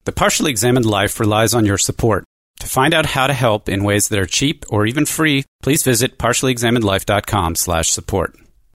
The Partially Examined Life relies on your support. To find out how to help in ways that are cheap or even free, please visit partiallyexaminedlife.com/support.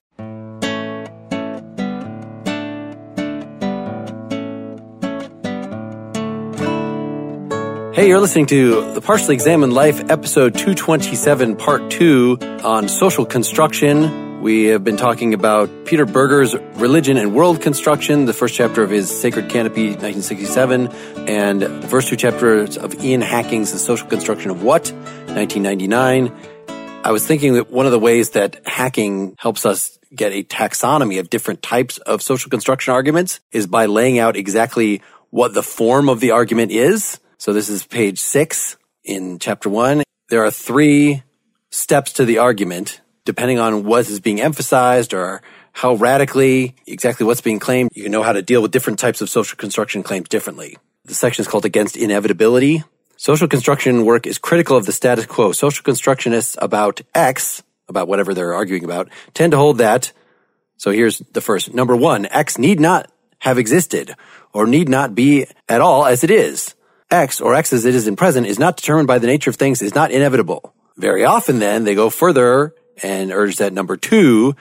Hey, you're listening to The Partially Examined Life, episode 227, part 2 on social construction. We have been talking about Peter Berger's Religion and World Construction, the first chapter of his Sacred Canopy, 1967, and the first two chapters of Ian Hacking's The Social Construction of What, 1999. I was thinking that one of the ways that Hacking helps us get a taxonomy of different types of social construction arguments is by laying out exactly what the form of the argument is. So this is page 6 in chapter 1. There are 3 steps to the argument, depending on what is being emphasized or how radically, exactly what's being claimed. You know how to deal with different types of social construction claims differently. The section is called Against Inevitability. Social construction work is critical of the status quo. Social constructionists about X, about whatever they're arguing about, tend to hold that. So here's the first. Number 1, X need not have existed or need not be at all as it is. X, or X as it is in present, is not determined by the nature of things, is not inevitable. Very often then, they go further and urge that number 2,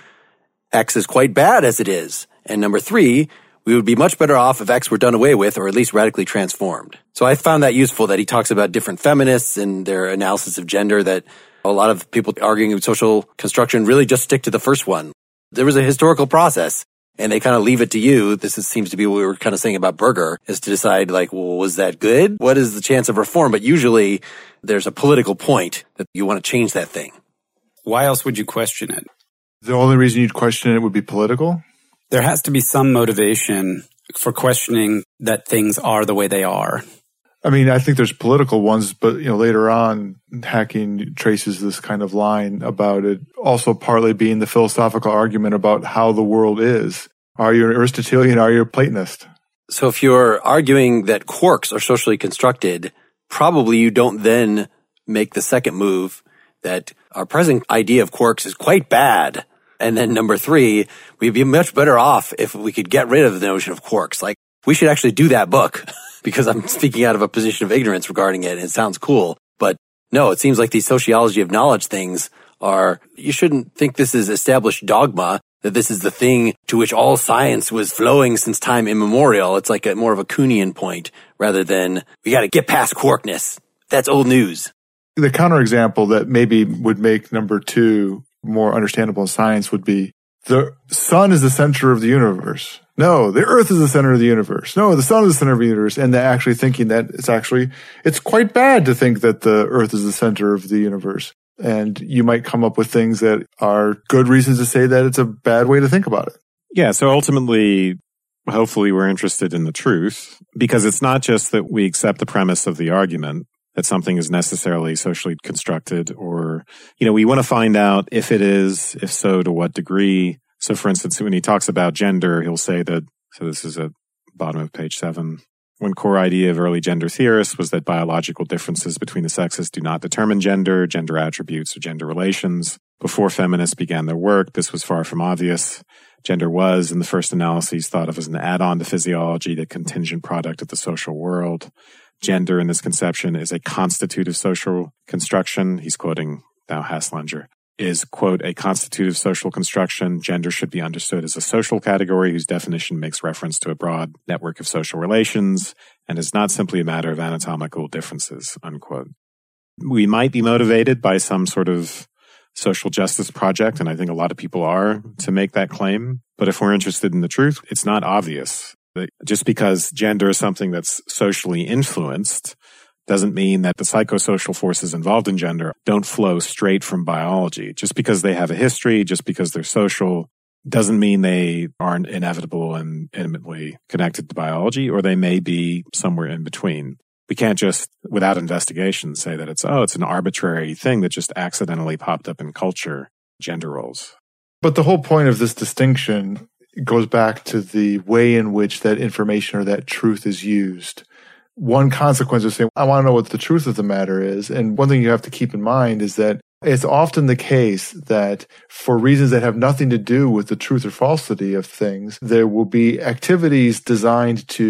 X is quite bad as it is. And number 3, we would be much better off if X were done away with or at least radically transformed. So I found that useful that he talks about different feminists and their analysis of gender, that a lot of people arguing with social construction really just stick to the first one. There was a historical process. And they kind of leave it to you. Seems to be what we were kind of saying about Berger, is to decide, like, well, was that good? What is the chance of reform? But usually there's a political point that you want to change that thing. Why else would you question it? The only reason you'd question it would be political? There has to be some motivation for questioning that things are the way they are. I mean, I think there's political ones, but later on, Hacking traces this kind of line about it also partly being the philosophical argument about how the world is. Are you an Aristotelian? Are you a Platonist? So if you're arguing that quarks are socially constructed, probably you don't then make the second move that our present idea of quarks is quite bad. And then number 3, we'd be much better off if we could get rid of the notion of quarks. Like, we should actually do that book. Because I'm speaking out of a position of ignorance regarding it, and it sounds cool. But no, it seems like these sociology of knowledge things are, you shouldn't think this is established dogma, that this is the thing to which all science was flowing since time immemorial. It's like more of a Kuhnian point, rather than, we gotta get past quarkness. That's old news. The counterexample that maybe would make number 2 more understandable in science would be, the sun is the center of the universe. No, the earth is the center of the universe. No, the sun is the center of the universe. And they're actually thinking that it's quite bad to think that the earth is the center of the universe. And you might come up with things that are good reasons to say that it's a bad way to think about it. Yeah, so ultimately, hopefully we're interested in the truth, because it's not just that we accept the premise of the argument that something is necessarily socially constructed, or, we want to find out if it is, if so, to what degree. So, for instance, when he talks about gender, he'll say that, so this is at bottom of page 7, one core idea of early gender theorists was that biological differences between the sexes do not determine gender attributes, or gender relations. Before feminists began their work, this was far from obvious. Gender was, in the first analyses, thought of as an add-on to physiology, the contingent product of the social world. Gender, in this conception, is a constitutive social construction. He's quoting now Haslanger. Is, quote, a constitutive social construction. Gender should be understood as a social category whose definition makes reference to a broad network of social relations and is not simply a matter of anatomical differences, unquote. We might be motivated by some sort of social justice project, and I think a lot of people are, to make that claim. But if we're interested in the truth, it's not obvious. Just because gender is something that's socially influenced doesn't mean that the psychosocial forces involved in gender don't flow straight from biology. Just because they have a history, just because they're social, doesn't mean they aren't inevitable and intimately connected to biology, or they may be somewhere in between. We can't just, without investigation, say that it's an arbitrary thing that just accidentally popped up in culture, gender roles. But the whole point of this distinction goes back to the way in which that information or that truth is used. One consequence of saying, I want to know what the truth of the matter is. And one thing you have to keep in mind is that it's often the case that for reasons that have nothing to do with the truth or falsity of things, there will be activities designed to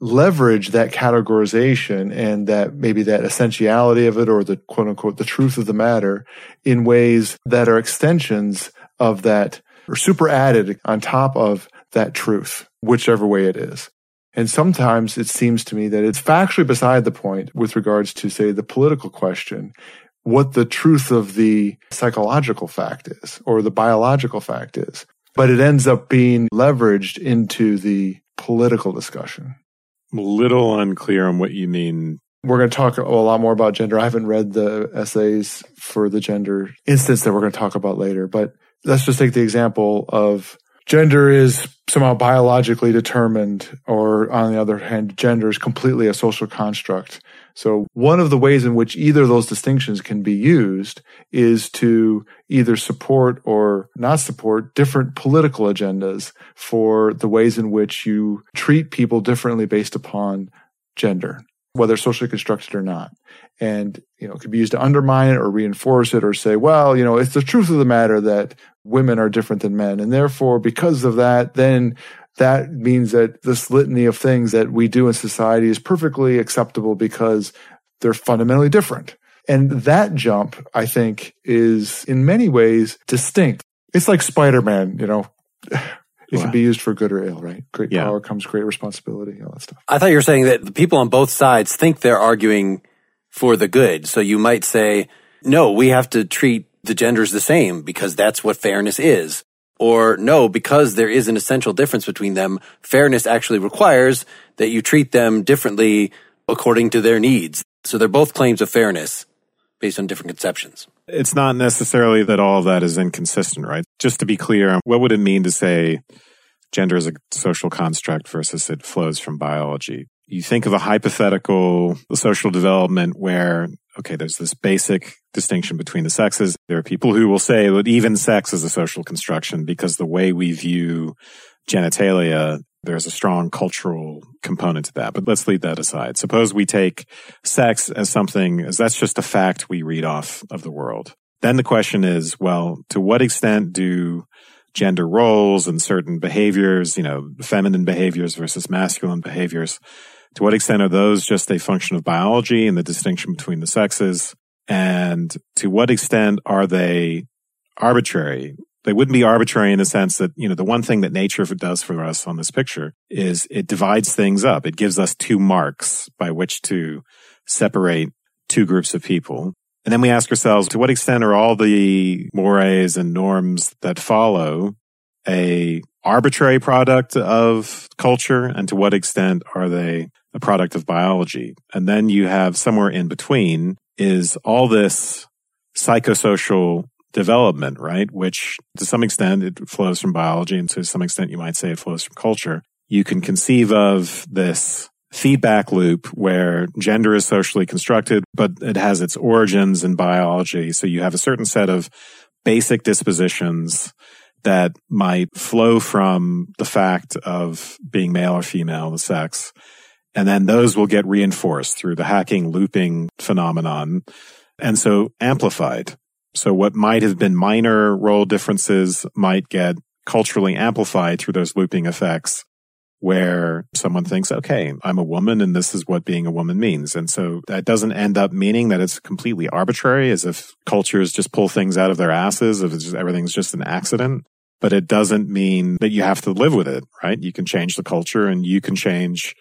leverage that categorization and that maybe that essentiality of it, or the quote unquote, the truth of the matter, in ways that are extensions of that, or super added on top of that truth, whichever way it is. And sometimes it seems to me that it's factually beside the point with regards to, say, the political question, what the truth of the psychological fact is, or the biological fact is. But it ends up being leveraged into the political discussion. I'm a little unclear on what you mean. We're going to talk a lot more about gender. I haven't read the essays for the gender instance that we're going to talk about later, but let's just take the example of gender is somehow biologically determined, or on the other hand, gender is completely a social construct. So one of the ways in which either of those distinctions can be used is to either support or not support different political agendas for the ways in which you treat people differently based upon gender, whether socially constructed or not. And, it could be used to undermine it or reinforce it, or say, well, it's the truth of the matter that women are different than men. And therefore, because of that, then that means that this litany of things that we do in society is perfectly acceptable because they're fundamentally different. And that jump, I think, is in many ways distinct. It's like Spider-Man, It can be used for good or ill, right? Great power comes great responsibility, all that stuff. I thought you were saying that the people on both sides think they're arguing for the good. So you might say, no, we have to treat the genders the same because that's what fairness is. Or no, because there is an essential difference between them, fairness actually requires that you treat them differently according to their needs. So they're both claims of fairness based on different conceptions. It's not necessarily that all of that is inconsistent, right? Just to be clear, what would it mean to say gender is a social construct versus it flows from biology? You think of a hypothetical social development where, okay, there's this basic distinction between the sexes. There are people who will say that even sex is a social construction because the way we view genitalia, there's a strong cultural component to that. But let's leave that aside. Suppose we take sex as something, as that's just a fact we read off of the world. Then the question is, well, to what extent do gender roles and certain behaviors, feminine behaviors versus masculine behaviors, to what extent are those just a function of biology and the distinction between the sexes? And to what extent are they arbitrary? They wouldn't be arbitrary in the sense that, the one thing that nature does for us on this picture is it divides things up. It gives us two marks by which to separate two groups of people. And then we ask ourselves, to what extent are all the mores and norms that follow a arbitrary product of culture, and to what extent are they a product of biology? And then you have somewhere in between is all this psychosocial development, right? Which to some extent it flows from biology, and to some extent you might say it flows from culture. You can conceive of this feedback loop where gender is socially constructed, but it has its origins in biology. So you have a certain set of basic dispositions that might flow from the fact of being male or female, the sex. And then those will get reinforced through the hacking looping phenomenon. And so amplified. So what might have been minor role differences might get culturally amplified through those looping effects, where someone thinks, okay, I'm a woman and this is what being a woman means. And so that doesn't end up meaning that it's completely arbitrary, as if cultures just pull things out of their asses, if everything's just an accident. But it doesn't mean that you have to live with it, right? You can change the culture and you can change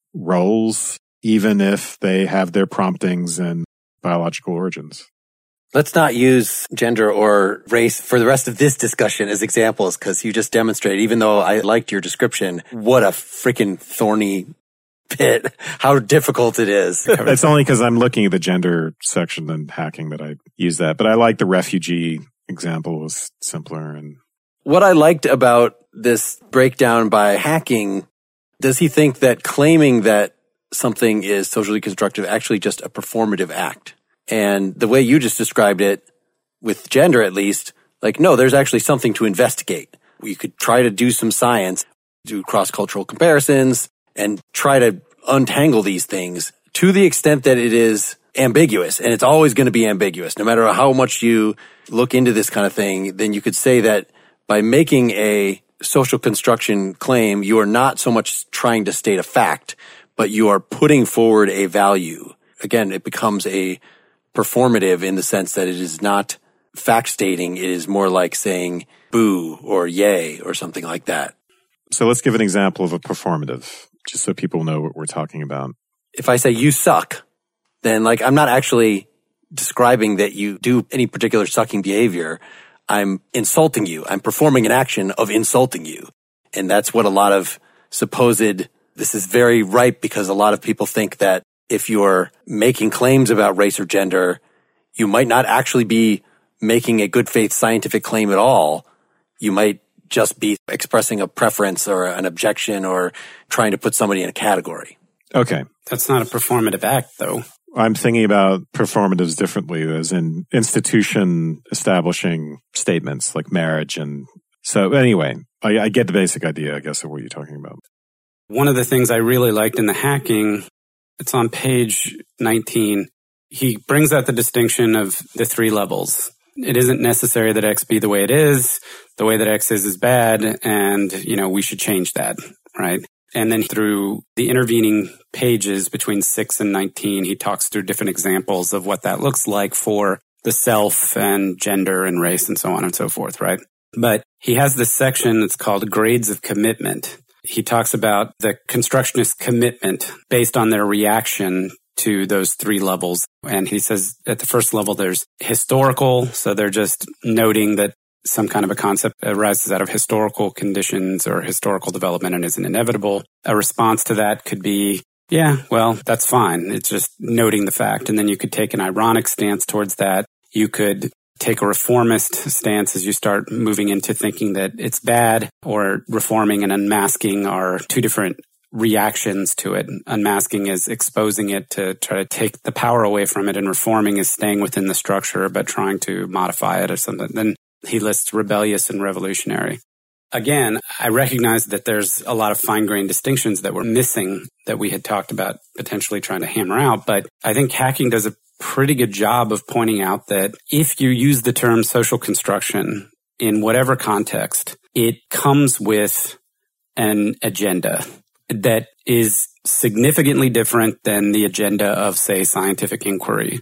roles, even if they have their promptings and biological origins. Let's not use gender or race for the rest of this discussion as examples, because you just demonstrated, even though I liked your description, what a freaking thorny pit, how difficult it is. It's only because I'm looking at the gender section and hacking that I use that. But I like the refugee example, was simpler. And what I liked about this breakdown by hacking, does he think that claiming that something is socially constructive actually just a performative act? And the way you just described it, with gender at least, like, no, there's actually something to investigate. We could try to do some science, do cross-cultural comparisons, and try to untangle these things to the extent that it is ambiguous. And it's always going to be ambiguous. No matter how much you look into this kind of thing, then you could say that by making a social construction claim, you are not so much trying to state a fact, but you are putting forward a value. Again, it becomes a performative in the sense that it is not fact stating. It is more like saying boo or yay or something like that. So let's give an example of a performative, just so people know what we're talking about. If I say you suck, then like I'm not actually describing that you do any particular sucking behavior. I'm insulting you. I'm performing an action of insulting you. And that's what a lot of this is very ripe because a lot of people think that if you're making claims about race or gender, you might not actually be making a good faith scientific claim at all. You might just be expressing a preference or an objection or trying to put somebody in a category. Okay. That's not a performative act, though. I'm thinking about performatives differently, as in institution establishing statements like marriage. And so anyway, I get the basic idea, I guess, of what you're talking about. One of the things I really liked in the hacking, it's on page 19. He brings out the distinction of the 3 levels. It isn't necessary that X be the way it is. The way that X is bad, and, we should change that, right? And then through the intervening pages between 6 and 19, he talks through different examples of what that looks like for the self and gender and race and so on and so forth, right? But he has this section that's called Grades of Commitment. He talks about the constructionist commitment based on their reaction to those 3 levels. And he says at the first level, there's historical. So they're just noting that some kind of a concept arises out of historical conditions or historical development and isn't inevitable. A response to that could be, yeah, well, that's fine. It's just noting the fact. And then you could take an ironic stance towards that. You could take a reformist stance as you start moving into thinking that it's bad, or reforming and unmasking are 2 different reactions to it. Unmasking is exposing it to try to take the power away from it, and reforming is staying within the structure but trying to modify it or something. Then he lists rebellious and revolutionary. Again, I recognize that there's a lot of fine-grained distinctions that were missing that we had talked about potentially trying to hammer out, but I think hacking does a pretty good job of pointing out that if you use the term social construction in whatever context, it comes with an agenda that is significantly different than the agenda of, say, scientific inquiry.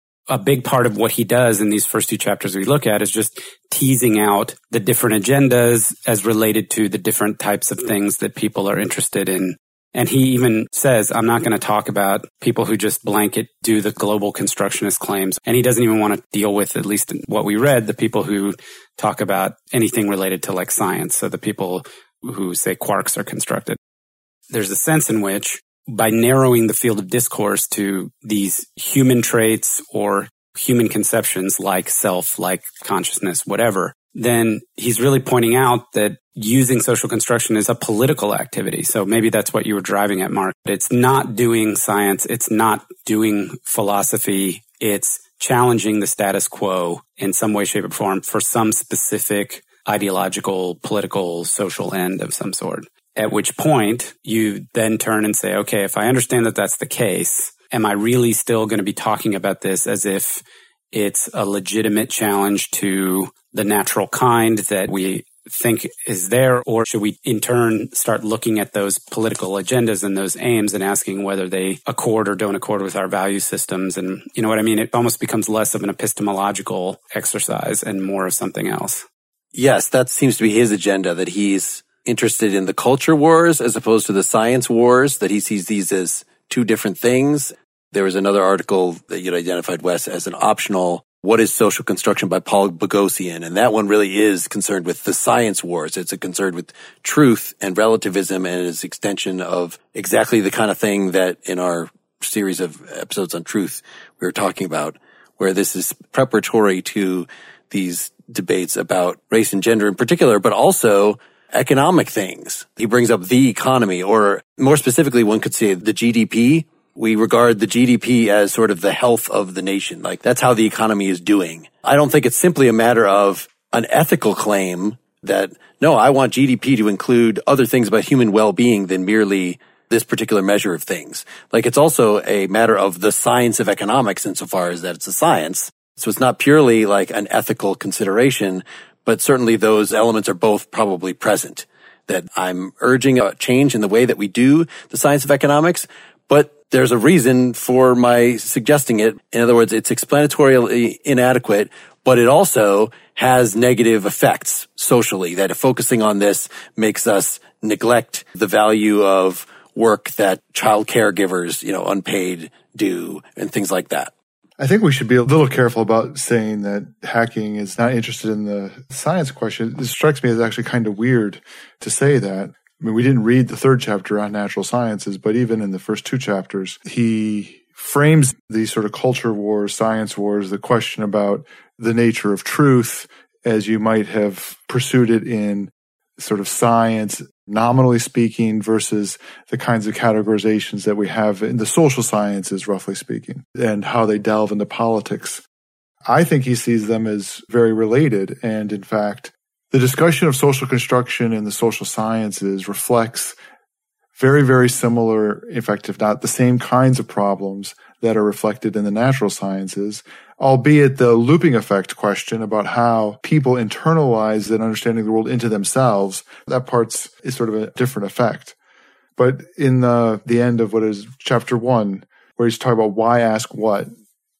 A big part of what he does in these first 2 chapters we look at is just teasing out the different agendas as related to the different types of things that people are interested in. And he even says, I'm not going to talk about people who just blanket do the global constructionist claims. And he doesn't even want to deal with, at least in what we read, the people who talk about anything related to like science. So the people who say quarks are constructed. There's a sense in which by narrowing the field of discourse to these human traits or human conceptions like self, like consciousness, whatever, then he's really pointing out that using social construction is a political activity. So maybe that's what you were driving at, Mark. It's not doing science. It's not doing philosophy. It's challenging the status quo in some way, shape, or form for some specific ideological, political, social end of some sort. At which point you then turn and say, okay, if I understand that that's the case, am I really still going to be talking about this as if it's a legitimate challenge to the natural kind that we think is there? Or should we in turn start looking at those political agendas and those aims and asking whether they accord or don't accord with our value systems? And you know what I mean? It almost becomes less of an epistemological exercise and more of something else. Yes, that seems to be his agenda, that he's interested in the culture wars as opposed to the science wars, that he sees these as 2 different things. There was another article that you'd identified, Wes, as an optional, What is Social Construction by Paul Boghossian? And that one really is concerned with the science wars. It's a concern with truth and relativism and its extension of exactly the kind of thing that in our series of episodes on truth we were talking about, where this is preparatory to these debates about race and gender in particular, but also economic things. He brings up the economy, or more specifically, one could say the GDP. We regard the GDP as sort of the health of the nation. Like that's how the economy is doing. I don't think it's simply a matter of an ethical claim that, no, I want GDP to include other things about human well-being than merely this particular measure of things. Like it's also a matter of the science of economics insofar as that it's a science. So it's not purely like an ethical consideration, but certainly those elements are both probably present. that I'm urging a change in the way that we do the science of economics, but there's a reason for my suggesting it. In other words, it's explanatorily inadequate, but it also has negative effects socially, that focusing on this makes us neglect the value of work that child caregivers, unpaid do and things like that. I think we should be a little careful about saying that hacking is not interested in the science question. It strikes me as actually kind of weird to say that. I mean, we didn't read the third chapter on natural sciences, but even in the first two chapters, he frames these sort of culture wars, science wars, the question about the nature of truth as you might have pursued it in sort of science, nominally speaking, versus the kinds of categorizations that we have in the social sciences, roughly speaking, and how they delve into politics. I think he sees them as very related. And in fact, the discussion of social construction in the social sciences reflects very, very similar, in fact, if not the same kinds of problems that are reflected in the natural sciences, albeit the looping effect question about how people internalize that understanding of the world into themselves, that part's is sort of a different effect. But in the end of what is chapter 1, where he's talking about why ask what,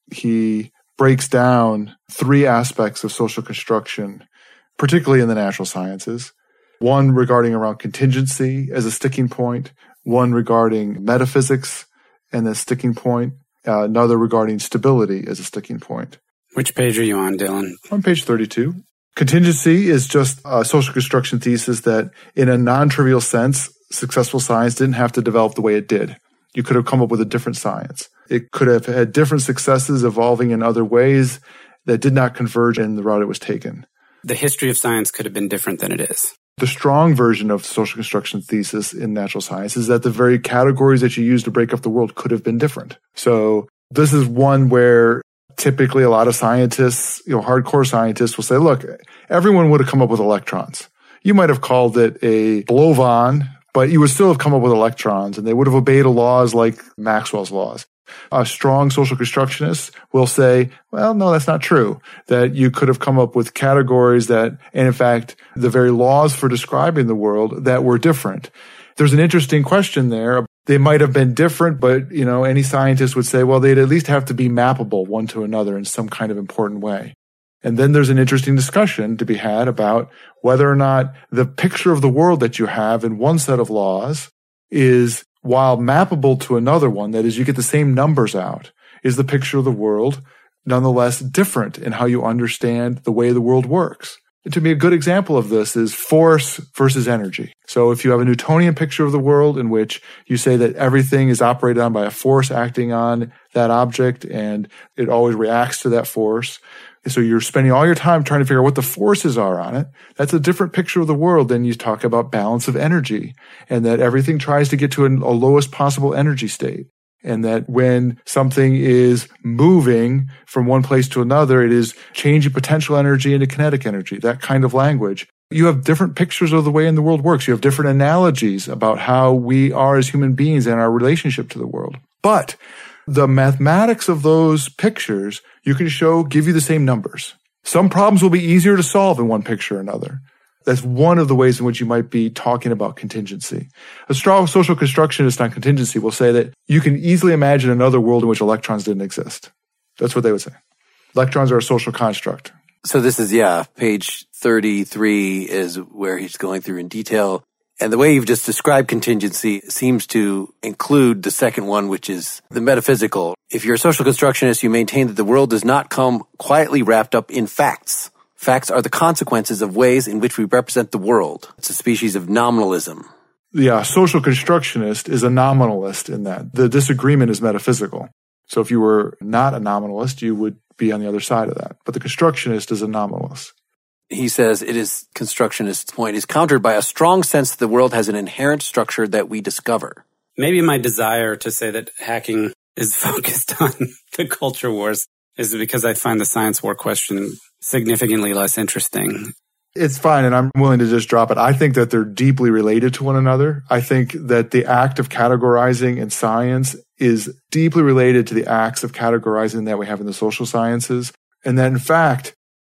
he breaks down three aspects of social construction, particularly in the natural sciences. One regarding around contingency as a sticking point, one regarding metaphysics and the sticking point, another regarding stability as a sticking point. Which page are you on, Dylan? On page 32. Contingency is just a social construction thesis that in a non-trivial sense, successful science didn't have to develop the way it did. You could have come up with a different science. It could have had different successes evolving in other ways that did not converge in the route it was taken. The history of science could have been different than it is. The strong version of social construction thesis in natural science is that the very categories that you use to break up the world could have been different. So this is one where typically a lot of scientists, hardcore scientists will say, look, everyone would have come up with electrons. You might have called it a boson, but you would still have come up with electrons, and they would have obeyed laws like Maxwell's laws. A strong social constructionist will say, well, no, that's not true. That you could have come up with categories and in fact, the very laws for describing the world that were different. There's an interesting question there. They might have been different, but, any scientist would say, well, they'd at least have to be mappable one to another in some kind of important way. And then there's an interesting discussion to be had about whether or not the picture of the world that you have in one set of laws is, while mappable to another one, that is, you get the same numbers out, is the picture of the world nonetheless different in how you understand the way the world works. And to me, a good example of this is force versus energy. So if you have a Newtonian picture of the world in which you say that everything is operated on by a force acting on that object and it always reacts to that force, so you're spending all your time trying to figure out what the forces are on it. That's a different picture of the world than you talk about balance of energy, and that everything tries to get to a lowest possible energy state. And that when something is moving from one place to another, it is changing potential energy into kinetic energy, that kind of language. You have different pictures of the way in the world works. You have different analogies about how we are as human beings and our relationship to the world. But the mathematics of those pictures, you can give you the same numbers. Some problems will be easier to solve in one picture or another. That's one of the ways in which you might be talking about contingency. A strong social constructionist on contingency will say that you can easily imagine another world in which electrons didn't exist. That's what they would say. Electrons are a social construct. So this is, page 33 is where he's going through in detail. And the way you've just described contingency seems to include the second one, which is the metaphysical. If you're a social constructionist, you maintain that the world does not come quietly wrapped up in facts. Facts are the consequences of ways in which we represent the world. It's a species of nominalism. Yeah, social constructionist is a nominalist in that. The disagreement is metaphysical. So if you were not a nominalist, you would be on the other side of that. But the constructionist is a nominalist. He says constructionist's point is countered by a strong sense that the world has an inherent structure that we discover. Maybe my desire to say that hacking is focused on the culture wars is because I find the science war question significantly less interesting. It's fine, and I'm willing to just drop it. I think that they're deeply related to one another. I think that the act of categorizing in science is deeply related to the acts of categorizing that we have in the social sciences. And that, in fact,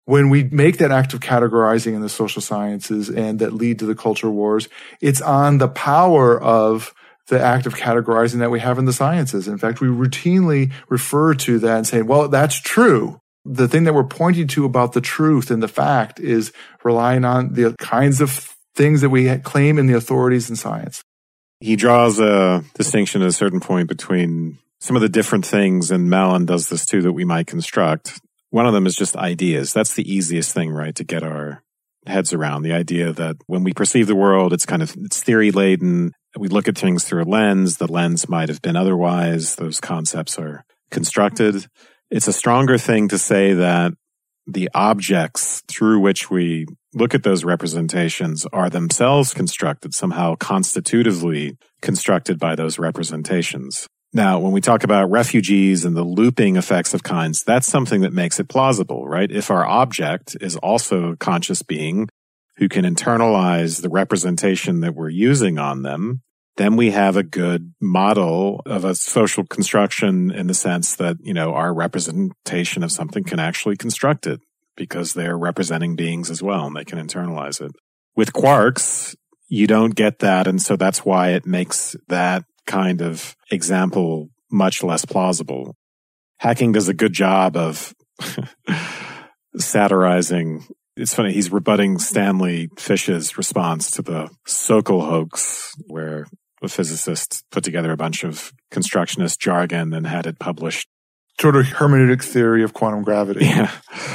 when we make that act of categorizing in the social sciences and that lead to the culture wars, it's on the power of the act of categorizing that we have in the sciences. In fact, we routinely refer to that and say, well, that's true. The thing that we're pointing to about the truth and the fact is relying on the kinds of things that we claim in the authorities in science. He draws a distinction at a certain point between some of the different things, and Mallon does this too, that we might construct. One of them is just ideas. That's the easiest thing, right, to get our heads around. The idea that when we perceive the world, it's theory laden. We look at things through a lens. The lens might have been otherwise. Those concepts are constructed. It's a stronger thing to say that the objects through which we look at those representations are themselves constructed, somehow constitutively constructed by those representations. Now, when we talk about refugees and the looping effects of kinds, that's something that makes it plausible, right? If our object is also a conscious being who can internalize the representation that we're using on them, then we have a good model of a social construction in the sense that, our representation of something can actually construct it because they're representing beings as well and they can internalize it. With quarks, you don't get that. And so that's why it makes that kind of example much less plausible. Hacking does a good job of satirizing. It's funny, he's rebutting Stanley Fish's response to the Sokal hoax, where a physicist put together a bunch of constructionist jargon and had it published. Sort of hermeneutic theory of quantum gravity. Yeah.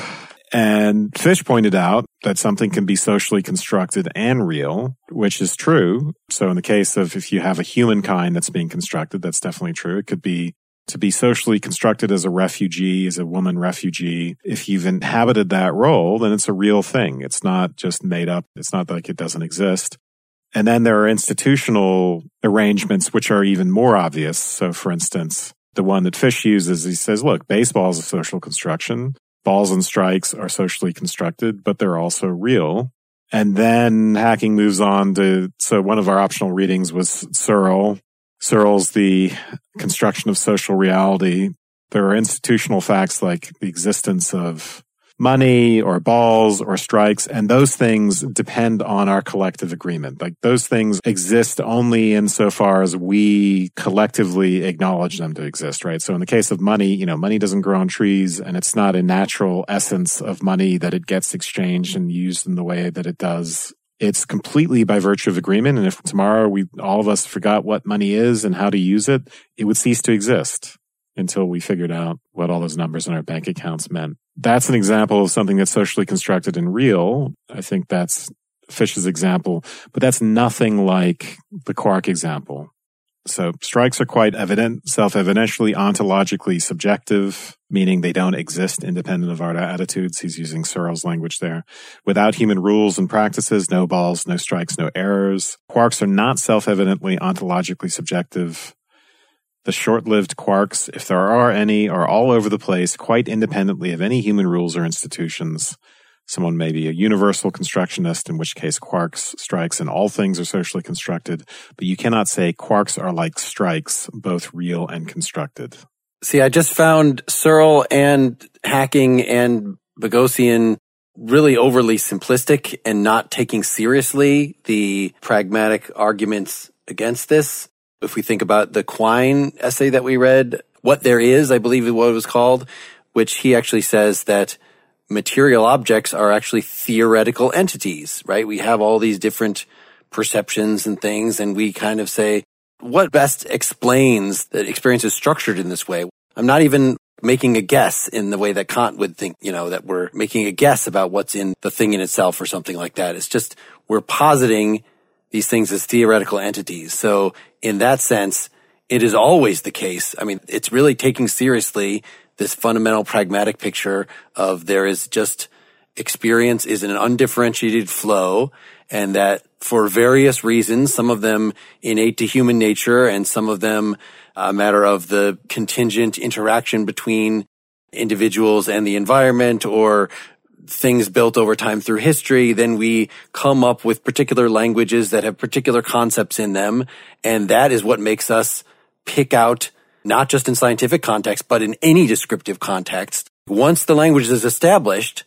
And Fish pointed out that something can be socially constructed and real, which is true. So in the case of if you have a humankind that's being constructed, that's definitely true. It could be to be socially constructed as a refugee, as a woman refugee. If you've inhabited that role, then it's a real thing. It's not just made up. It's not like it doesn't exist. And then there are institutional arrangements which are even more obvious. So for instance, the one that Fish uses, he says, look, baseball is a social construction. Balls and strikes are socially constructed, but they're also real. And then Hacking moves on to, so one of our optional readings was Searle. Searle's The Construction of Social Reality. There are institutional facts like the existence of money or balls or strikes, and those things depend on our collective agreement. Like those things exist only insofar as we collectively acknowledge them to exist, right? So in the case of money, money doesn't grow on trees, and it's not a natural essence of money that it gets exchanged and used in the way that it does. It's completely by virtue of agreement. And if tomorrow all of us forgot what money is and how to use it, it would cease to exist until we figured out what all those numbers in our bank accounts meant. That's an example of something that's socially constructed and real. I think that's Fish's example, but that's nothing like the quark example. So strikes are quite evident, self-evidentially, ontologically subjective, meaning they don't exist independent of our attitudes. He's using Searle's language there. Without human rules and practices, no balls, no strikes, no errors. Quarks are not self-evidently ontologically subjective. The short-lived quarks, if there are any, are all over the place, quite independently of any human rules or institutions. Someone may be a universal constructionist, in which case quarks, strikes, and all things are socially constructed. But you cannot say quarks are like strikes, both real and constructed. See, I just found Searle and Hacking and Boghossian really overly simplistic and not taking seriously the pragmatic arguments against this. If we think about the Quine essay that we read, What There Is, I believe is what it was called, which he actually says that material objects are actually theoretical entities, right? We have all these different perceptions and things, and we kind of say, what best explains that experience is structured in this way? I'm not even making a guess in the way that Kant would think, that we're making a guess about what's in the thing in itself or something like that. It's just we're positing these things as theoretical entities. So in that sense, it is always the case. I mean, it's really taking seriously this fundamental pragmatic picture of there is just experience is an undifferentiated flow, and that for various reasons, some of them innate to human nature and some of them a matter of the contingent interaction between individuals and the environment or things built over time through history, then we come up with particular languages that have particular concepts in them. And that is what makes us pick out, not just in scientific context, but in any descriptive context. Once the language is established,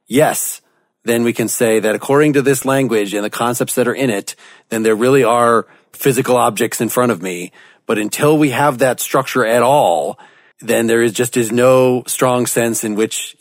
yes, then we can say that according to this language and the concepts that are in it, then there really are physical objects in front of me. But until we have that structure at all, then there is no strong sense in which,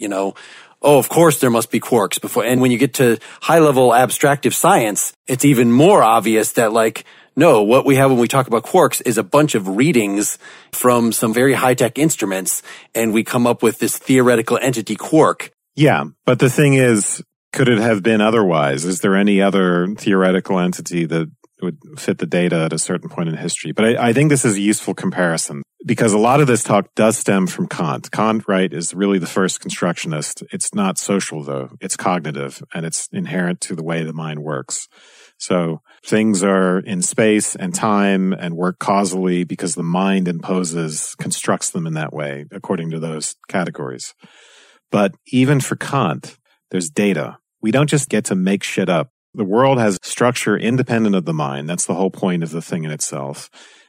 of course there must be quarks before. And when you get to high level abstractive science, it's even more obvious that no, what we have when we talk about quarks is a bunch of readings from some very high-tech instruments, and we come up with this theoretical entity quark. Yeah, but the thing is, could it have been otherwise? Is there any other theoretical entity that would fit the data at a certain point in history? But I think this is a useful comparison because a lot of this talk does stem from Kant. Kant, right, is really the first constructionist. It's not social, though. It's cognitive, and it's inherent to the way the mind works. So things are in space and time and work causally because the mind constructs them in that way, according to those categories. But even for Kant, there's data. We don't just get to make shit up. The world has structure independent of the mind. That's the whole point of the thing in itself.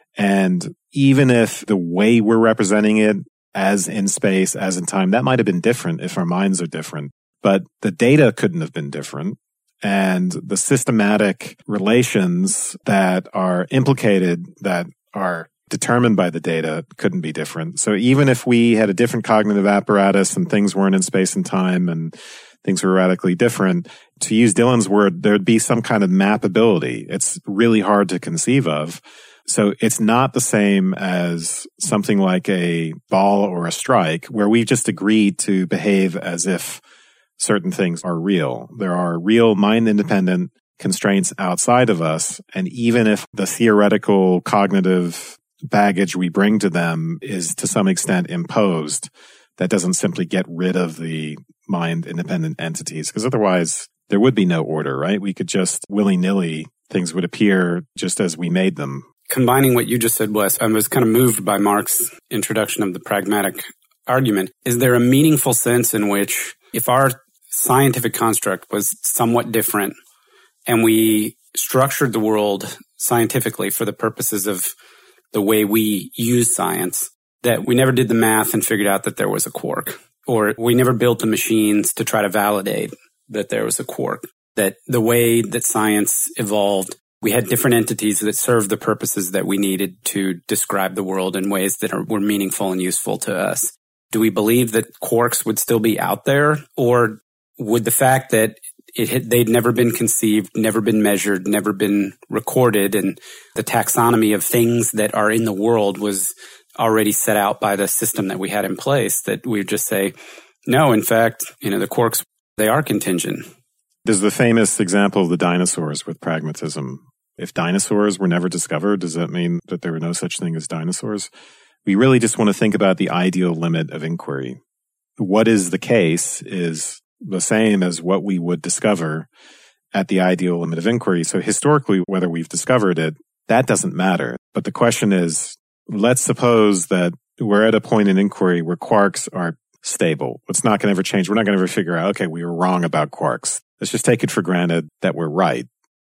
And even if the way we're representing it as in space, as in time, that might have been different if our minds are different. But the data couldn't have been different. And the systematic relations that are implicated, that are determined by the data, couldn't be different. So even if we had a different cognitive apparatus and things weren't in space and time and things were radically different, to use Dylan's word, there'd be some kind of mappability. It's really hard to conceive of. So it's not the same as something like a ball or a strike where we've just agreed to behave as if certain things are real. There are real mind-independent constraints outside of us. And even if the theoretical cognitive baggage we bring to them is to some extent imposed, that doesn't simply get rid of the mind-independent entities, because otherwise there would be no order, right? We could just willy-nilly, things would appear just as we made them. Combining what you just said, Wes, I was kind of moved by Mark's introduction of the pragmatic argument. Is there a meaningful sense in which if our scientific construct was somewhat different and we structured the world scientifically for the purposes of the way we use science, that we never did the math and figured out that there was a quark, or we never built the machines to try to validate that there was a quark, that the way that science evolved, we had different entities that served the purposes that we needed to describe the world in ways that were meaningful and useful to us. Do we believe that quarks would still be out there, or would the fact that they'd never been conceived, never been measured, never been recorded, and the taxonomy of things that are in the world was already set out by the system that we had in place, that we would just say, no, in fact, the quarks, they are contingent? There's the famous example of the dinosaurs with pragmatism. If dinosaurs were never discovered, does that mean that there were no such thing as dinosaurs? We really just want to think about the ideal limit of inquiry. What is the case is the same as what we would discover at the ideal limit of inquiry. So historically, whether we've discovered it, that doesn't matter. But the question is, let's suppose that we're at a point in inquiry where quarks are stable. It's not going to ever change. We're not going to ever figure out, okay, we were wrong about quarks. Let's just take it for granted that we're right.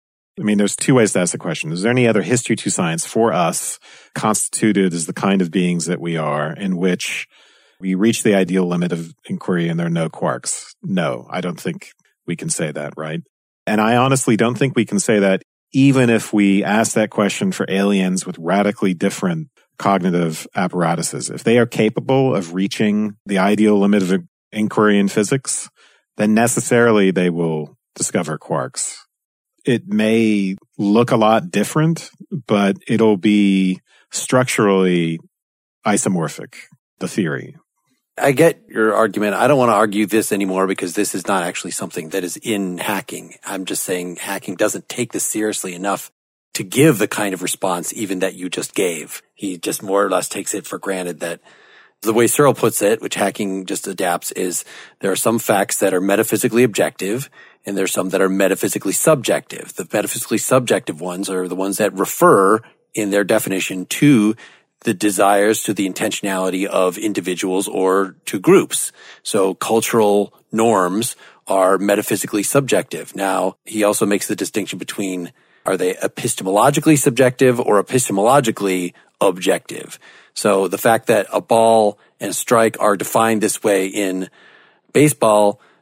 I mean, there's two ways to ask the question. Is there any other history to science for us constituted as the kind of beings that we are in which we reach the ideal limit of inquiry and there are no quarks? No, I don't think we can say that, right? And I honestly don't think we can say that even if we ask that question for aliens with radically different cognitive apparatuses. If they are capable of reaching the ideal limit of inquiry in physics, then necessarily they will discover quarks. It may look a lot different, but it'll be structurally isomorphic, the theory. I get your argument. I don't want to argue this anymore because this is not actually something that is in hacking. I'm just saying hacking doesn't take this seriously enough to give the kind of response even that you just gave. He just more or less takes it for granted that the way Searle puts it, which hacking just adapts, is there are some facts that are metaphysically objective and there's some that are metaphysically subjective. The metaphysically subjective ones are the ones that refer in their definition to the desires, to the intentionality of individuals or to groups. So cultural norms are metaphysically subjective. Now, he also makes the distinction between are they epistemologically subjective or epistemologically objective? So the fact that a ball and a strike are defined this way in baseball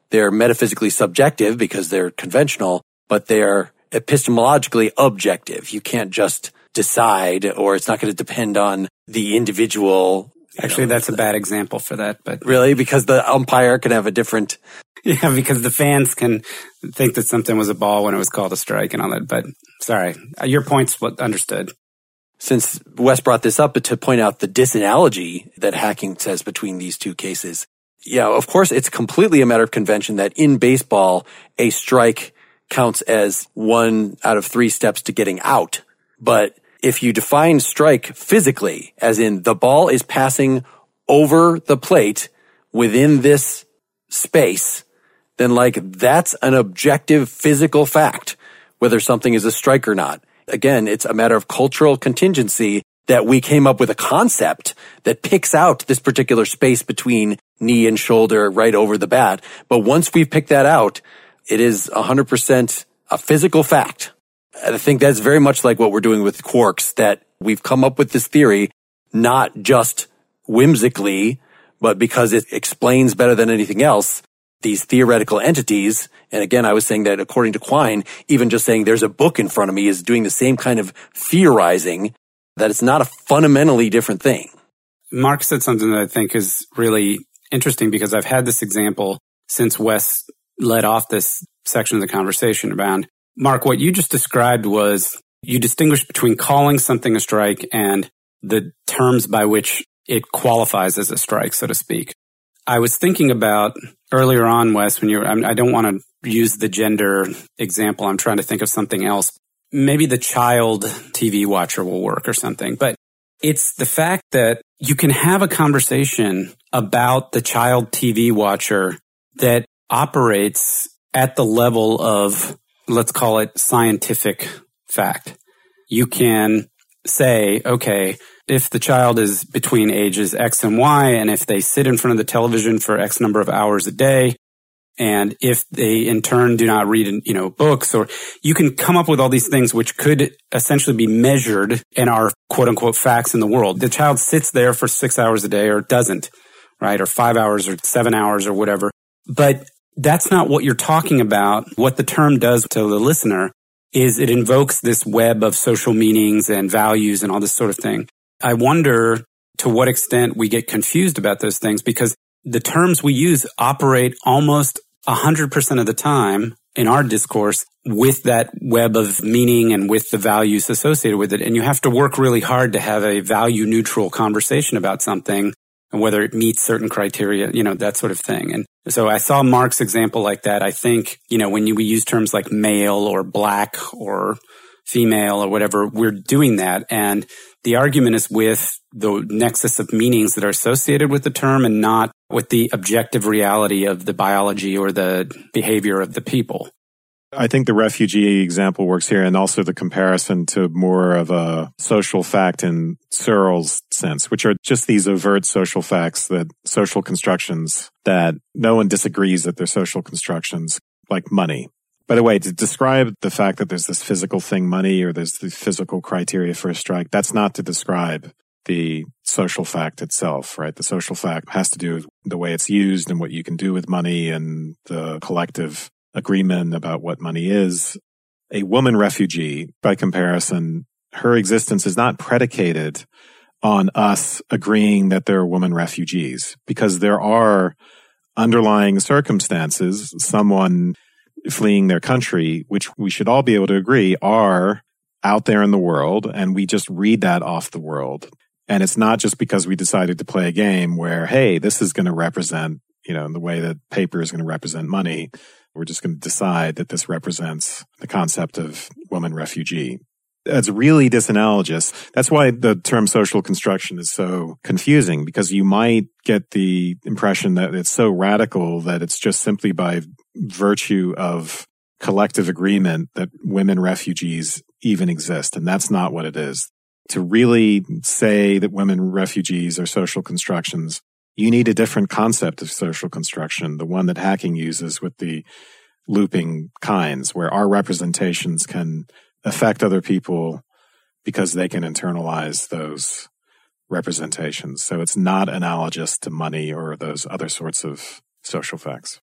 They're metaphysically subjective because they're conventional, but they're epistemologically objective. You can't just decide, or it's not going to depend on the individual. Actually, that's a bad example for that, but really, because the umpire can have a different. Yeah, because the fans can think that something was a ball when it was called a strike and all that. But sorry, your point's understood. Since Wes brought this up, but to point out the disanalogy that Hacking says between these two cases. Yeah, of course, it's completely a matter of convention that in baseball, a strike counts as 1 out of 3 steps to getting out. But if you define strike physically, as in the ball is passing over the plate within this space, then that's an objective physical fact, whether something is a strike or not. Again, it's a matter of cultural contingency that we came up with a concept that picks out this particular space between knee and shoulder right over the bat. But once we've picked that out, it is 100% a physical fact. I think that's very much like what we're doing with quarks, that we've come up with this theory not just whimsically, but because it explains better than anything else these theoretical entities. And again, I was saying that according to Quine, even just saying there's a book in front of me is doing the same kind of theorizing, that it's not a fundamentally different thing. Mark said something that I think is really interesting, because I've had this example since Wes led off this section of the conversation around. Mark, what you just described was you distinguish between calling something a strike and the terms by which it qualifies as a strike, so to speak. I was thinking about earlier on, Wes, when I don't want to use the gender example. I'm trying to think of something else. Maybe the child TV watcher will work or something, but it's the fact that you can have a conversation about the child TV watcher that operates at the level of, let's call it, scientific fact. You can say, okay, if the child is between ages X and Y, and if they sit in front of the television for X number of hours a day, and if they in turn do not read, books, or you can come up with all these things which could essentially be measured and are quote unquote facts in the world. The child sits there for 6 hours a day or doesn't, right? Or 5 hours or 7 hours or whatever. But that's not what you're talking about. What the term does to the listener is it invokes this web of social meanings and values and all this sort of thing. I wonder to what extent we get confused about those things, because the terms we use operate almost 100% of the time in our discourse with that web of meaning and with the values associated with it. And you have to work really hard to have a value neutral conversation about something and whether it meets certain criteria, that sort of thing. And so I saw Mark's example like that. I think, when we use terms like male or black or female or whatever, we're doing that. And the argument is with the nexus of meanings that are associated with the term and not with the objective reality of the biology or the behavior of the people. I think the refugee example works here, and also the comparison to more of a social fact in Searle's sense, which are just these overt social facts, that social constructions that no one disagrees that they're social constructions, like money. By the way, to describe the fact that there's this physical thing, money, or there's the physical criteria for a strike, that's not to describe the social fact itself, right? The social fact has to do with the way it's used and what you can do with money and the collective agreement about what money is. A woman refugee, by comparison, her existence is not predicated on us agreeing that they're women refugees, because there are underlying circumstances, someone fleeing their country, which we should all be able to agree are out there in the world, and we just read that off the world. And it's not just because we decided to play a game where, hey, this is going to represent, in the way that paper is going to represent money. We're just going to decide that this represents the concept of woman refugee. That's really disanalogous. That's why the term social construction is so confusing, because you might get the impression that it's so radical that it's just simply by virtue of collective agreement that women refugees even exist. And that's not what it is. To really say that women refugees are social constructions, you need a different concept of social construction, the one that Hacking uses with the looping kinds, where our representations can affect other people because they can internalize those representations. So it's not analogous to money or those other sorts of social facts.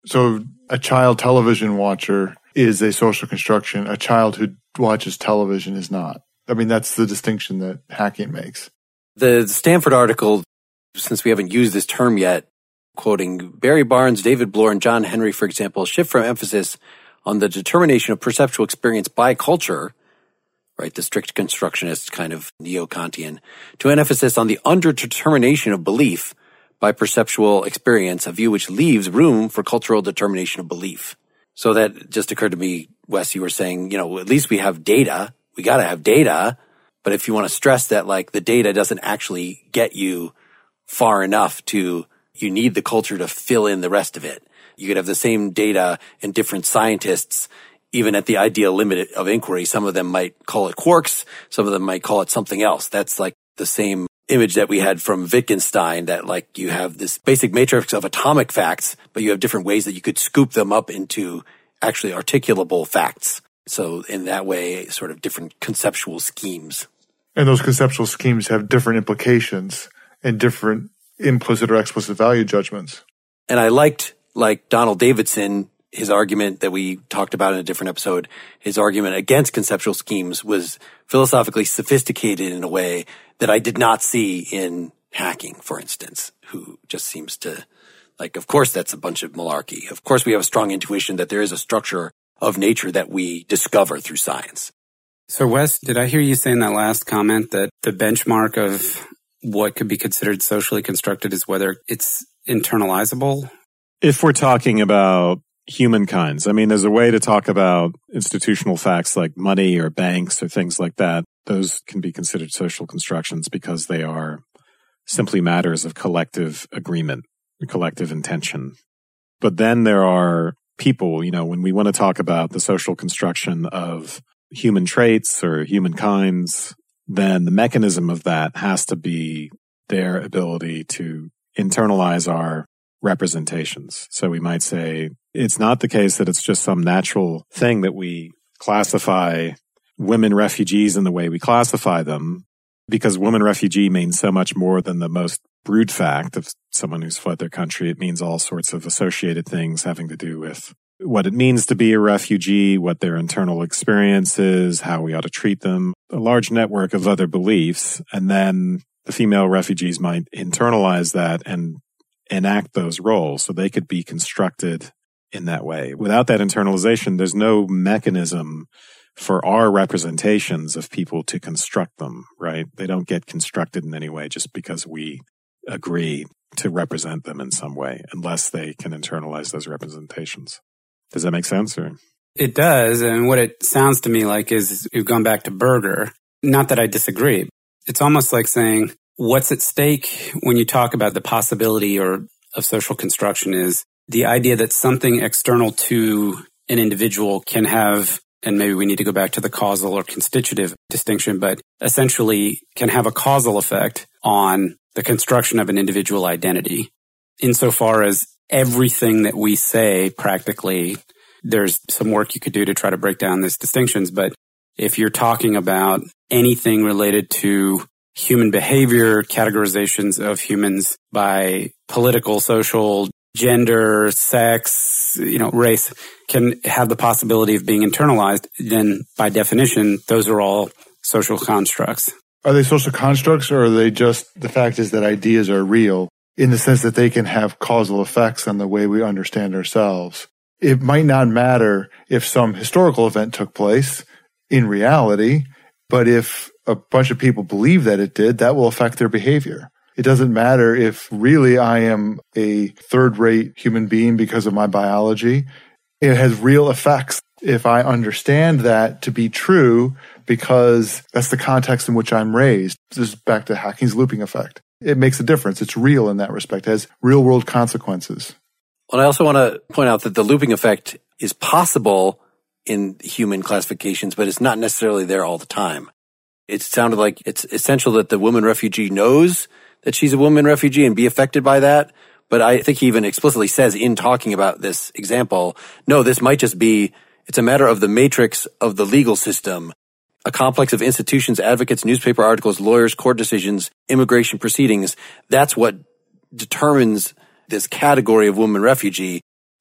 So a child television watcher is a social construction. A child who watches television is not. I mean, that's the distinction that hacking makes. The Stanford article, since we haven't used this term yet, quoting Barry Barnes, David Bloor, and John Henry, for example, shift from emphasis on the determination of perceptual experience by culture, right, the strict constructionist kind of neo-Kantian, to an emphasis on the underdetermination of belief by perceptual experience, a view which leaves room for cultural determination of belief. So that just occurred to me, Wes, you were saying, at least we have data. We got to have data. But if you want to stress that, like, the data doesn't actually get you far enough you need the culture to fill in the rest of it. You could have the same data and different scientists, even at the ideal limit of inquiry. Some of them might call it quarks. Some of them might call it something else. That's like the same image that we had from Wittgenstein, that like you have this basic matrix of atomic facts, but you have different ways that you could scoop them up into actually articulable facts. So in that way, sort of different conceptual schemes. And those conceptual schemes have different implications and different implicit or explicit value judgments. And I liked, like Donald Davidson, his argument that we talked about in a different episode, his argument against conceptual schemes was philosophically sophisticated in a way that I did not see in hacking, for instance, who just seems to, like, of course that's a bunch of malarkey. Of course we have a strong intuition that there is a structure of nature that we discover through science. So Wes, did I hear you say in that last comment that the benchmark of what could be considered socially constructed is whether it's internalizable? If we're talking about humankinds, I mean, there's a way to talk about institutional facts like money or banks or things like that. Those can be considered social constructions because they are simply matters of collective agreement, collective intention. But then there are people, when we want to talk about the social construction of human traits or humankinds, then the mechanism of that has to be their ability to internalize our representations. So we might say it's not the case that it's just some natural thing that we classify women refugees in the way we classify them, because woman refugee means so much more than the most brute fact of someone who's fled their country. It means all sorts of associated things having to do with what it means to be a refugee, what their internal experience is, how we ought to treat them, a large network of other beliefs. And then the female refugees might internalize that and enact those roles so they could be constructed in that way. Without that internalization, there's no mechanism for our representations of people to construct them, right? They don't get constructed in any way just because we agree to represent them in some way, unless they can internalize those representations. Does that make sense? Or? It does. And what it sounds to me like is we've gone back to Berger. Not that I disagree. It's almost like saying what's at stake when you talk about the possibility of social construction is the idea that something external to an individual can have, and maybe we need to go back to the causal or constitutive distinction, but essentially can have a causal effect on the construction of an individual identity. Insofar as everything that we say practically, there's some work you could do to try to break down these distinctions. But if you're talking about anything related to human behavior, categorizations of humans by political, social, gender, sex, race can have the possibility of being internalized, then by definition, those are all social constructs. Are they social constructs, or are they just the fact is that ideas are real in the sense that they can have causal effects on the way we understand ourselves? It might not matter if some historical event took place in reality, but if a bunch of people believe that it did, that will affect their behavior. It doesn't matter if really I am a third-rate human being because of my biology. It has real effects if I understand that to be true because that's the context in which I'm raised. This is back to Hacking's looping effect. It makes a difference. It's real in that respect. It has real-world consequences. Well, I also want to point out that the looping effect is possible in human classifications, but it's not necessarily there all the time. It sounded like it's essential that the woman refugee knows that she's a woman refugee and be affected by that. But I think he even explicitly says in talking about this example, no, this might just be, it's a matter of the matrix of the legal system, a complex of institutions, advocates, newspaper articles, lawyers, court decisions, immigration proceedings. That's what determines this category of woman refugee.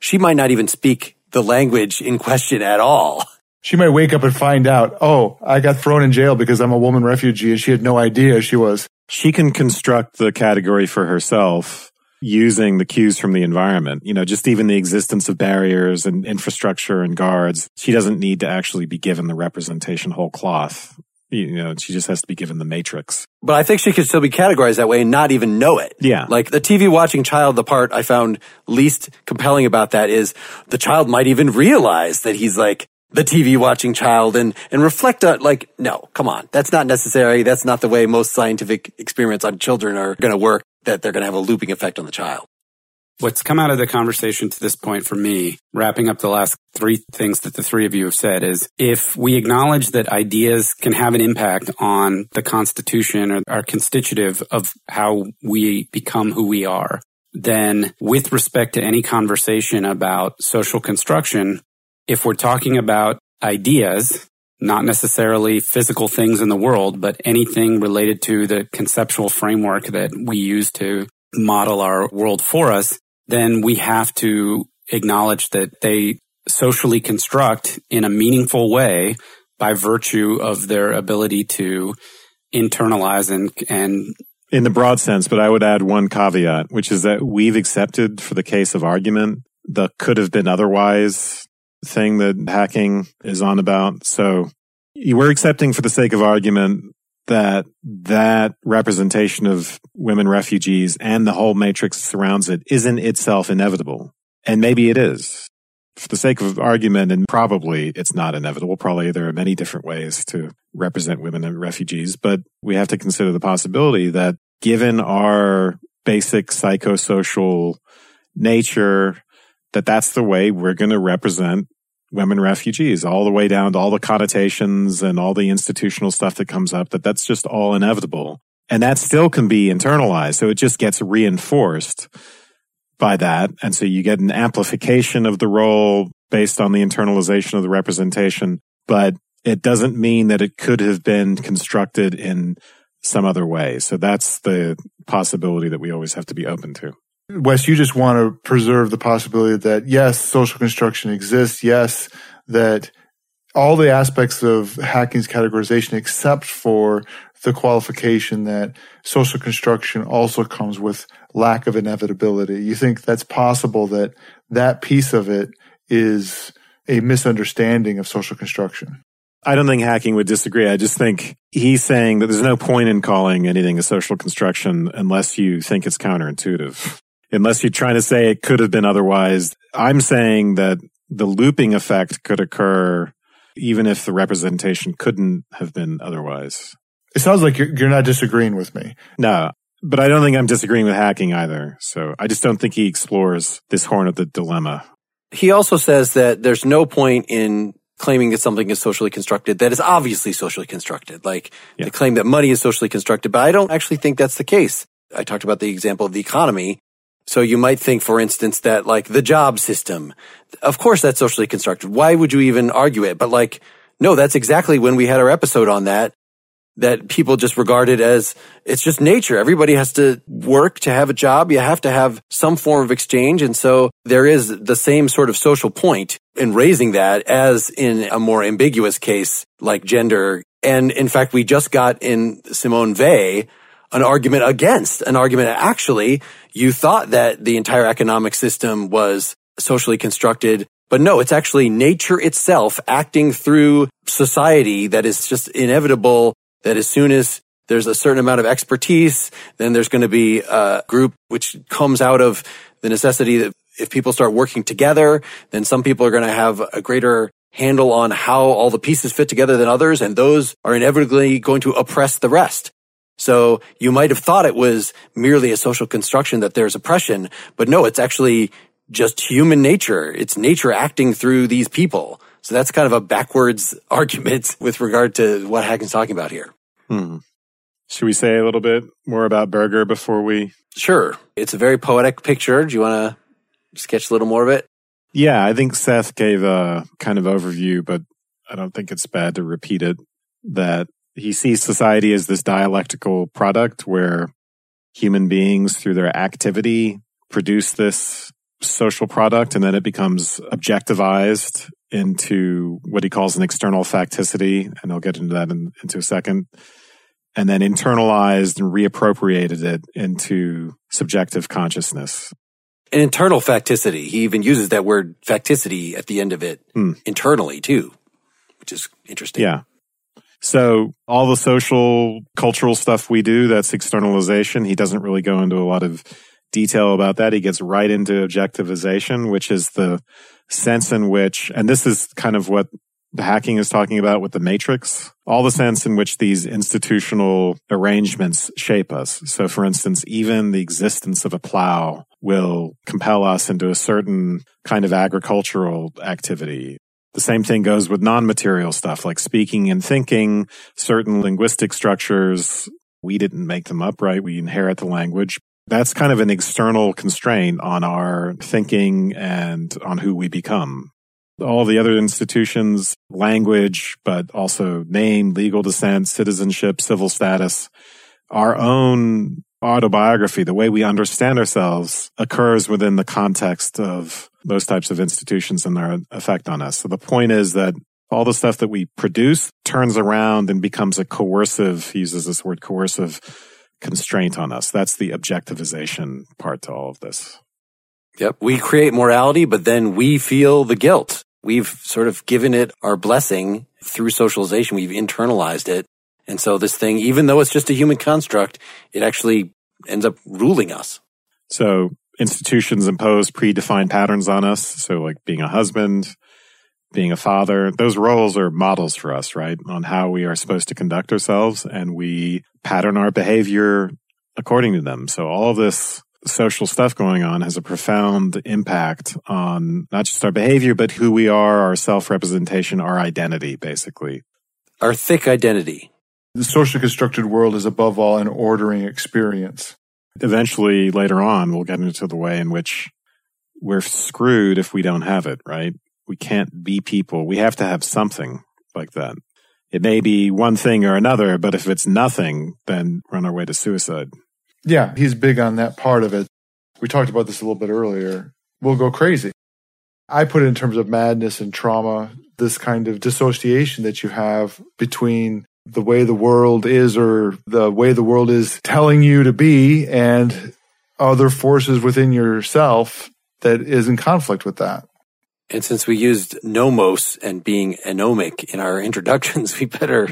she might not even speak the language in question at all. She might wake up and find out, oh, I got thrown in jail because I'm a woman refugee, and she had no idea she was. She can construct the category for herself using the cues from the environment. Just even the existence of barriers and infrastructure and guards. She doesn't need to actually be given the representation whole cloth. She just has to be given the matrix. But I think she could still be categorized that way and not even know it. Yeah. Like the TV watching child, the part I found least compelling about that is the child might even realize that he's like the TV watching child and reflect on, like, no, come on. That's not necessary. That's not the way most scientific experiments on children are going to work, that they're going to have a looping effect on the child. What's come out of the conversation to this point for me, wrapping up the last three things that the three of you have said, is if we acknowledge that ideas can have an impact on the Constitution or are constitutive of how we become who we are, then with respect to any conversation about social construction, if we're talking about ideas, not necessarily physical things in the world, but anything related to the conceptual framework that we use to model our world for us, then we have to acknowledge that they socially construct in a meaningful way by virtue of their ability to internalize and in the broad sense, but I would add one caveat, which is that we've accepted for the case of argument the could have been otherwise thing that hacking is on about. So we're accepting for the sake of argument that representation of women refugees and the whole matrix that surrounds it isn't itself inevitable. And maybe it is. For the sake of argument, and probably it's not inevitable. Probably there are many different ways to represent women and refugees, but we have to consider the possibility that given our basic psychosocial nature, that's the way we're going to represent women refugees, all the way down to all the connotations and all the institutional stuff that comes up, that's just all inevitable. And that still can be internalized. So it just gets reinforced by that. And so you get an amplification of the role based on the internalization of the representation, but it doesn't mean that it could have been constructed in some other way. So that's the possibility that we always have to be open to. Wes, you just want to preserve the possibility that, yes, social construction exists. Yes, that all the aspects of hacking's categorization, except for the qualification that social construction also comes with lack of inevitability. You think that's possible, that piece of it is a misunderstanding of social construction? I don't think hacking would disagree. I just think he's saying that there's no point in calling anything a social construction unless you think it's counterintuitive. Unless you're trying to say it could have been otherwise. I'm saying that the looping effect could occur even if the representation couldn't have been otherwise. It sounds like you're not disagreeing with me. No, but I don't think I'm disagreeing with hacking either. So I just don't think he explores this horn of the dilemma. He also says that there's no point in claiming that something is socially constructed that is obviously socially constructed. Like the claim that money is socially constructed, but I don't actually think that's the case. I talked about the example of the economy. So you might think, for instance, that like the job system, of course that's socially constructed. Why would you even argue it? But like, no, that's exactly when we had our episode on that people just regard it as it's just nature. Everybody has to work to have a job. You have to have some form of exchange. And so there is the same sort of social point in raising that as in a more ambiguous case like gender. And in fact, we just got in Simone Weil an argument actually, you thought that the entire economic system was socially constructed, but no, it's actually nature itself acting through society that is just inevitable, that as soon as there's a certain amount of expertise, then there's going to be a group which comes out of the necessity that if people start working together, then some people are going to have a greater handle on how all the pieces fit together than others, and those are inevitably going to oppress the rest. So you might have thought it was merely a social construction that there's oppression, but no, it's actually just human nature. It's nature acting through these people. So that's kind of a backwards argument with regard to what Hacking's talking about here. Should we say a little bit more about Berger before we... Sure. It's a very poetic picture. Do you want to sketch a little more of it? Yeah, I think Seth gave a kind of overview, but I don't think it's bad to repeat it, that he sees society as this dialectical product where human beings, through their activity, produce this social product, and then it becomes objectivized into what he calls an external facticity, and I'll get into that into a second, and then internalized and reappropriated it into subjective consciousness. An internal facticity. He even uses that word facticity at the end of it internally too, which is interesting. Yeah. So all the social, cultural stuff we do, that's externalization. He doesn't really go into a lot of detail about that. He gets right into objectivization, which is the sense in which, and this is kind of what the hacking is talking about with the matrix, all the sense in which these institutional arrangements shape us. So for instance, even the existence of a plow will compel us into a certain kind of agricultural activity. The same thing goes with non-material stuff like speaking and thinking, certain linguistic structures. We didn't make them up, right? We inherit the language. That's kind of an external constraint on our thinking and on who we become. All the other institutions, language, but also name, legal descent, citizenship, civil status, our own autobiography, the way we understand ourselves occurs within the context of those types of institutions and their effect on us. So the point is that all the stuff that we produce turns around and becomes a coercive, he uses this word coercive, constraint on us. That's the objectivization part to all of this. Yep. We create morality, but then we feel the guilt. We've sort of given it our blessing through socialization. We've internalized it. And so this thing, even though it's just a human construct, it actually ends up ruling us. So institutions impose predefined patterns on us. So like being a husband, being a father, those roles are models for us, right? On how we are supposed to conduct ourselves, and we pattern our behavior according to them. So all of this social stuff going on has a profound impact on not just our behavior, but who we are, our self-representation, our identity, basically. Our thick identity. The socially constructed world is above all an ordering experience. Eventually, later on, we'll get into the way in which we're screwed if we don't have it, right? We can't be people. We have to have something like that. It may be one thing or another, but if it's nothing, then we're on our way to suicide. Yeah, he's big on that part of it. We talked about this a little bit earlier. We'll go crazy. I put it in terms of madness and trauma, this kind of dissociation that you have between the way the world is or the way the world is telling you to be and other forces within yourself that is in conflict with that. And since we used nomos and being anomic in our introductions, we better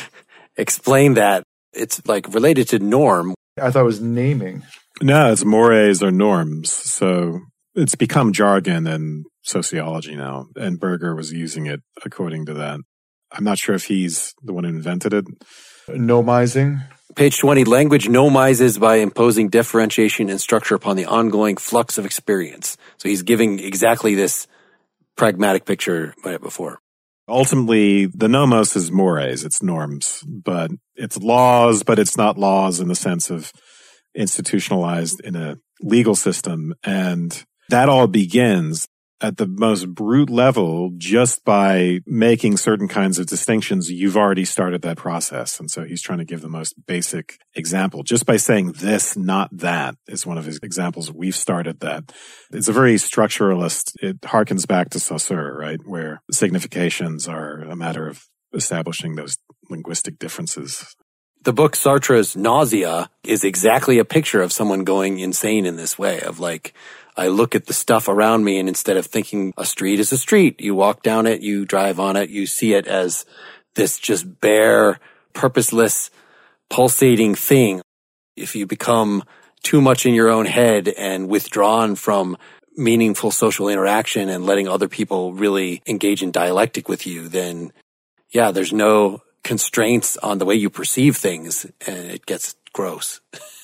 explain that. It's like related to norm. I thought it was naming. No, it's mores or norms. So it's become jargon in sociology now, and Berger was using it according to that. I'm not sure if he's the one who invented it. Nomizing. Page 20, language nomizes by imposing differentiation and structure upon the ongoing flux of experience. So he's giving exactly this pragmatic picture right before. Ultimately, the nomos is mores, it's norms, but it's laws, but it's not laws in the sense of institutionalized in a legal system. And that all begins at the most brute level just by making certain kinds of distinctions. You've already started that process. And so he's trying to give the most basic example. Just by saying this, not that, is one of his examples. We've started that. It's a very structuralist. It harkens back to Saussure, right? Where significations are a matter of establishing those linguistic differences. The book Sartre's Nausea is exactly a picture of someone going insane in this way of like, I look at the stuff around me, and instead of thinking a street is a street, you walk down it, you drive on it, you see it as this just bare, purposeless, pulsating thing. If you become too much in your own head and withdrawn from meaningful social interaction and letting other people really engage in dialectic with you, then yeah, there's no constraints on the way you perceive things, and it gets gross.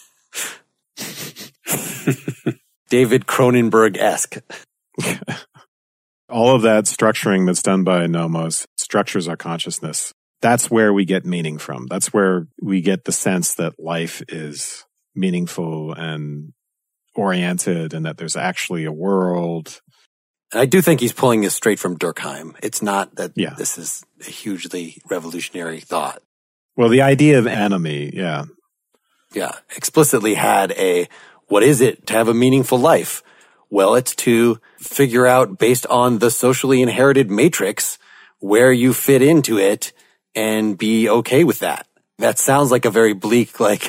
David Cronenberg-esque. All of that structuring that's done by nomos structures our consciousness. That's where we get meaning from. That's where we get the sense that life is meaningful and oriented and that there's actually a world. I do think he's pulling this straight from Durkheim. It's not that this is a hugely revolutionary thought. Well, the idea of anomie, Yeah, explicitly had a, what is it to have a meaningful life? Well, it's to figure out, based on the socially inherited matrix, where you fit into it and be okay with that. That sounds like a very bleak, like,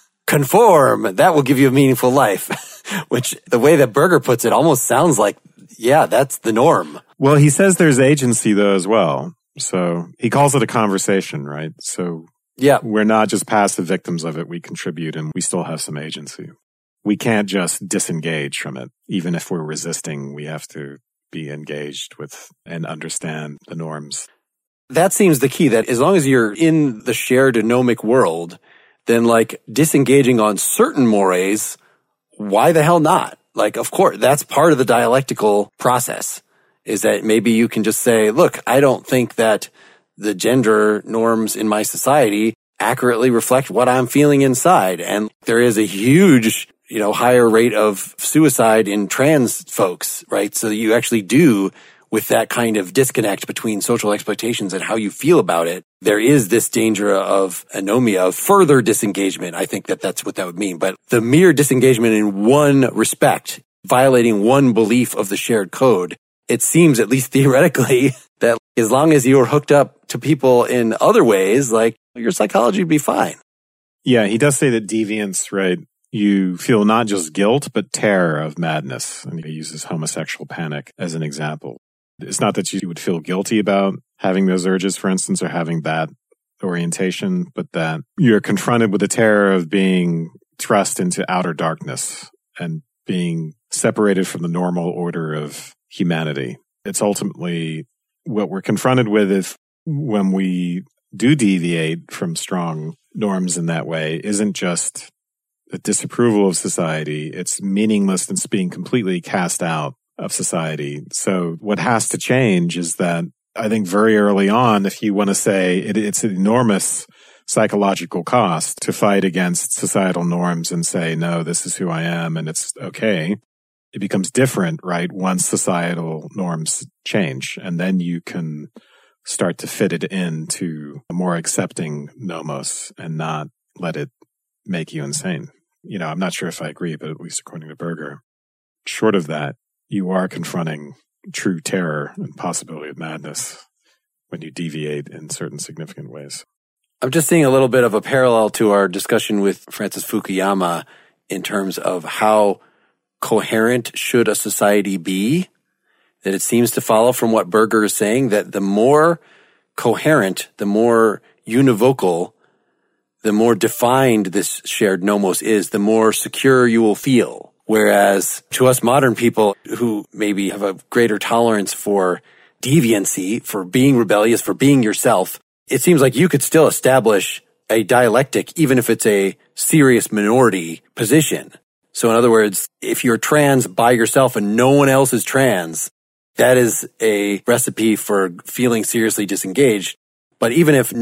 conform. That will give you a meaningful life, which the way that Berger puts it almost sounds like, yeah, that's the norm. Well, he says there's agency though as well. So he calls it a conversation, right? So yeah, we're not just passive victims of it. We contribute and we still have some agency. We can't just disengage from it. Even if we're resisting, we have to be engaged with and understand the norms. That seems the key, that as long as you're in the shared anomic world, then like disengaging on certain mores, why the hell not? Like, of course, that's part of the dialectical process, is that maybe you can just say, look, I don't think that the gender norms in my society accurately reflect what I'm feeling inside. And there is a huge, higher rate of suicide in trans folks, right? So you actually do, with that kind of disconnect between social expectations and how you feel about it, there is this danger of anomia, of further disengagement. I think that that's what that would mean. But the mere disengagement in one respect, violating one belief of the shared code, it seems, at least theoretically, that as long as you're hooked up to people in other ways, like, your psychology would be fine. Yeah, he does say that deviance, right? You feel not just guilt, but terror of madness. And he uses homosexual panic as an example. It's not that you would feel guilty about having those urges, for instance, or having that orientation, but that you're confronted with the terror of being thrust into outer darkness and being separated from the normal order of humanity. It's ultimately what we're confronted with if when we do deviate from strong norms in that way isn't just a disapproval of society. It's meaninglessness being completely cast out of society. So what has to change is that I think very early on, if you want to say it's an enormous psychological cost to fight against societal norms and say, no, this is who I am and it's okay. It becomes different, right? Once societal norms change, and then you can start to fit it into a more accepting nomos and not let it make you insane. I'm not sure if I agree, but at least according to Berger, short of that, you are confronting true terror and possibility of madness when you deviate in certain significant ways. I'm just seeing a little bit of a parallel to our discussion with Francis Fukuyama in terms of how coherent should a society be, that it seems to follow from what Berger is saying, that the more coherent, the more univocal, the more defined this shared nomos is, the more secure you will feel. Whereas to us modern people who maybe have a greater tolerance for deviancy, for being rebellious, for being yourself, it seems like you could still establish a dialectic, even if it's a serious minority position. So in other words, if you're trans by yourself and no one else is trans, that is a recipe for feeling seriously disengaged. But even if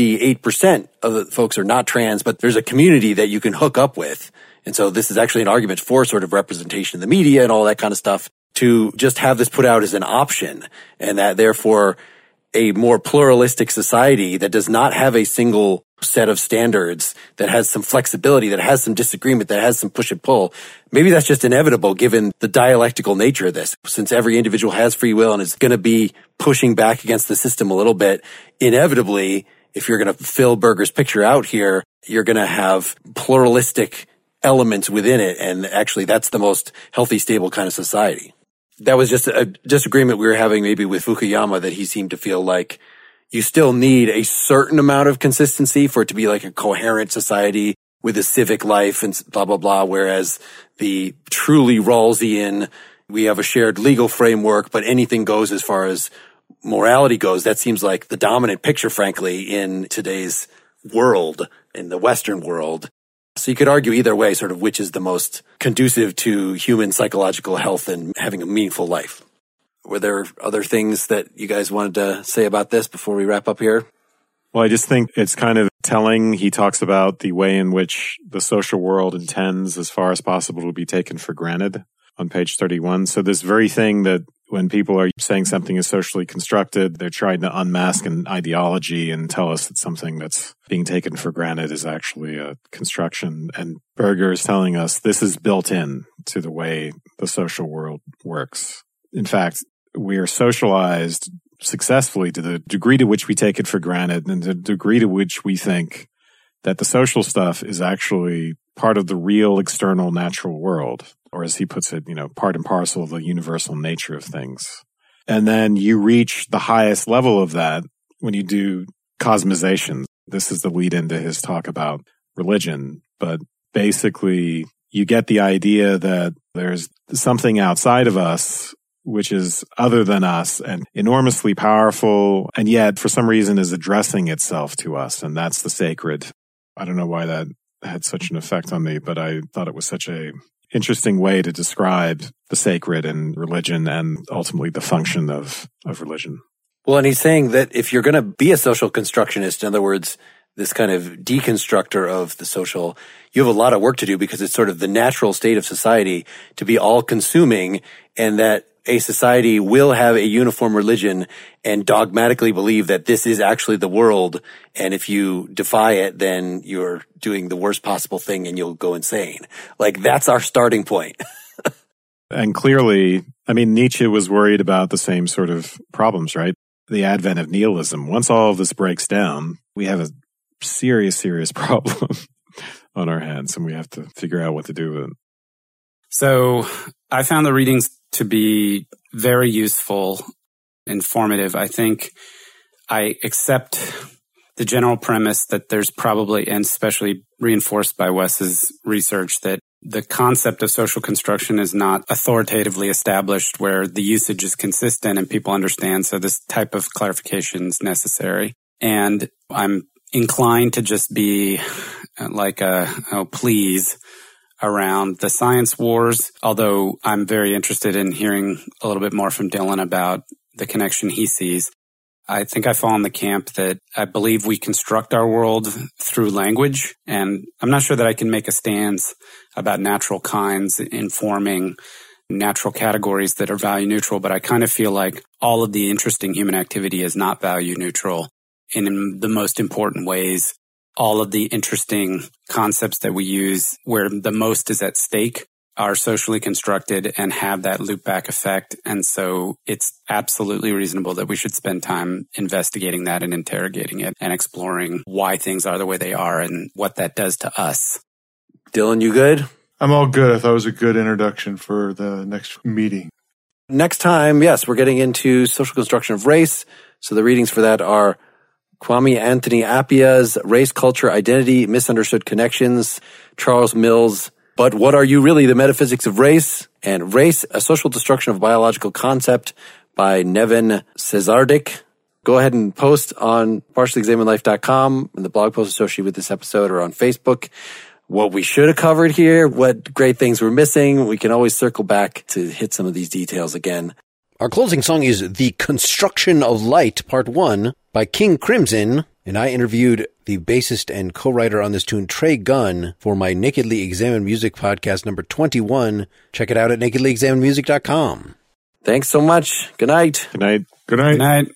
98% of the folks are not trans, but there's a community that you can hook up with. And so this is actually an argument for sort of representation in the media and all that kind of stuff, to just have this put out as an option, and that therefore a more pluralistic society that does not have a single set of standards, that has some flexibility, that has some disagreement, that has some push and pull. Maybe that's just inevitable given the dialectical nature of this. Since every individual has free will and is going to be pushing back against the system a little bit, inevitably, if you're going to fill Berger's picture out here, you're going to have pluralistic elements within it. And actually, that's the most healthy, stable kind of society. That was just a disagreement we were having maybe with Fukuyama, that he seemed to feel like you still need a certain amount of consistency for it to be like a coherent society with a civic life and blah, blah, blah. Whereas the truly Rawlsian, we have a shared legal framework, but anything goes as far as morality goes. That seems like the dominant picture, frankly, in today's world, in the Western world. So you could argue either way, sort of which is the most conducive to human psychological health and having a meaningful life. Were there other things that you guys wanted to say about this before we wrap up here? Well, I just think it's kind of telling. He talks about the way in which the social world intends, as far as possible, to be taken for granted on page 31. So this very thing that When people are saying something is socially constructed, they're trying to unmask an ideology and tell us that something that's being taken for granted is actually a construction. And Berger is telling us this is built in to the way the social world works. In fact, we are socialized successfully to the degree to which we take it for granted and the degree to which we think that the social stuff is actually part of the real external natural world. Or as he puts it, part and parcel of the universal nature of things. And then you reach the highest level of that when you do cosmization. This is the lead into his talk about religion. But basically, you get the idea that there's something outside of us which is other than us and enormously powerful, and yet for some reason is addressing itself to us. And that's the sacred. I don't know why that had such an effect on me, but I thought it was such a interesting way to describe the sacred and religion and ultimately the function of religion. Well, and he's saying that if you're going to be a social constructionist, in other words, this kind of deconstructor of the social, you have a lot of work to do because it's sort of the natural state of society to be all consuming, and that a society will have a uniform religion and dogmatically believe that this is actually the world. And if you defy it, then you're doing the worst possible thing and you'll go insane. Like, that's our starting point. And clearly, Nietzsche was worried about the same sort of problems, right? The advent of nihilism. Once all of this breaks down, we have a serious, serious problem on our hands, and we have to figure out what to do with it. So I found the readings to be very useful, informative. I think I accept the general premise that there's probably, and especially reinforced by Wes's research, that the concept of social construction is not authoritatively established where the usage is consistent and people understand. So this type of clarification is necessary. And I'm inclined to just be like please around the science wars, although I'm very interested in hearing a little bit more from Dylan about the connection he sees. I think I fall in the camp that I believe we construct our world through language, and I'm not sure that I can make a stance about natural kinds informing natural categories that are value neutral, but I kind of feel like all of the interesting human activity is not value neutral. And in the most important ways, all of the interesting concepts that we use where the most is at stake are socially constructed and have that loop back effect. And so it's absolutely reasonable that we should spend time investigating that and interrogating it and exploring why things are the way they are and what that does to us. Dylan, you good? I'm all good. I thought it was a good introduction for the next meeting. Next time, yes, we're getting into social construction of race. So the readings for that are Kwame Anthony Appiah's Race, Culture, Identity, Misunderstood Connections, Charles Mills' But What Are You Really? The Metaphysics of Race, and Race, A Social Destruction of Biological Concept by Nevin Cesardik. Go ahead and post on partiallyexaminedlife.com and the blog post associated with this episode, or on Facebook what we should have covered here, what great things we're missing. We can always circle back to hit some of these details again. Our closing song is The Construction of Light, Part 1 by King Crimson, and I interviewed the bassist and co-writer on this tune, Trey Gunn, for my Nakedly Examined Music podcast number 21. Check it out at nakedlyexaminedmusic.com. Thanks so much. Good night. Good night. Good night. Good night.